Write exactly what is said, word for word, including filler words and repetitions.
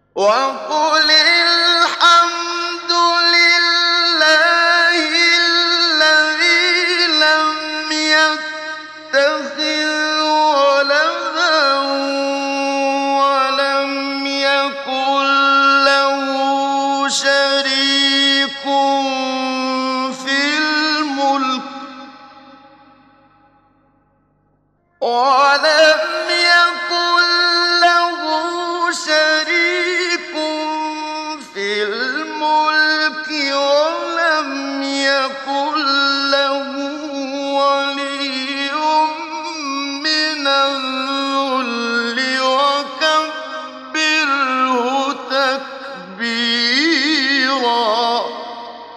وقل الحمد لله الذي لم يتخذ ولدا ولم يكن له شريك في الملك ولم